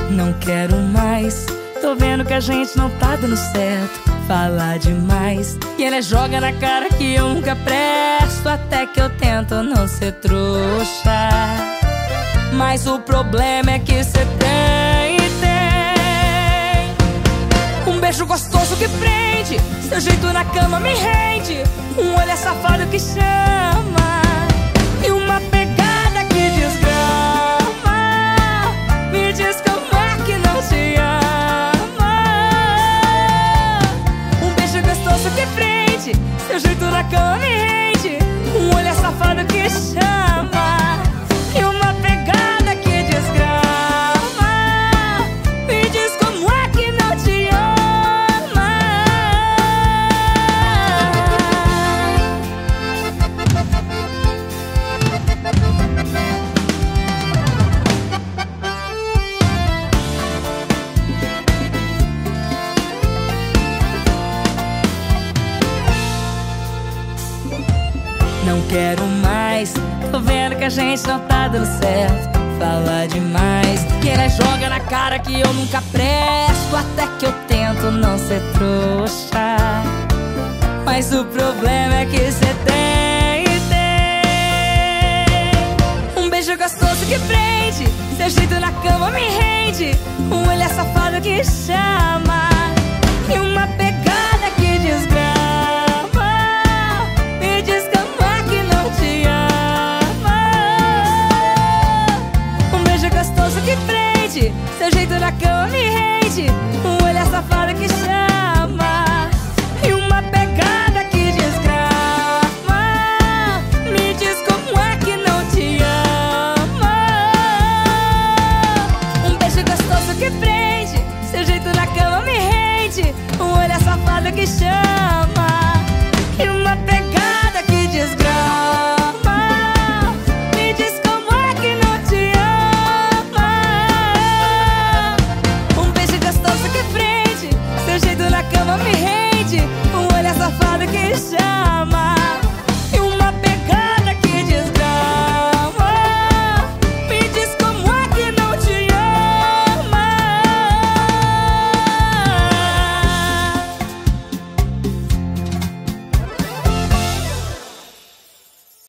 Não quero mais, tô vendo que a gente não tá dando certo. Fala demais e ela joga na cara que eu nunca presto. Até que eu tento não ser trouxa, mas o problema é que cê tem um beijo gostoso que prende, seu jeito na cama me rende, um olhar safado que chama e uma pegada que desgrama. Me diz como é que não te ama. Um beijo gostoso que prende, seu jeito na cama me rende, um olhar safado que chama e uma pegada que desgrama. Me diz como é que não te ama. Não quero mais, tô vendo que a gente não tá dando certo. Fala demais, que ela joga na cara que eu nunca presto. Até que eu tento não ser trouxa, mas o problema é que cê tem um beijo gostoso que prende, seu jeito na cama me rende, um olhar safado que chama e uma pegada que desgrama. Me diz como é que não te ama. Um beijo gostoso que prende, seu jeito na cama me rende,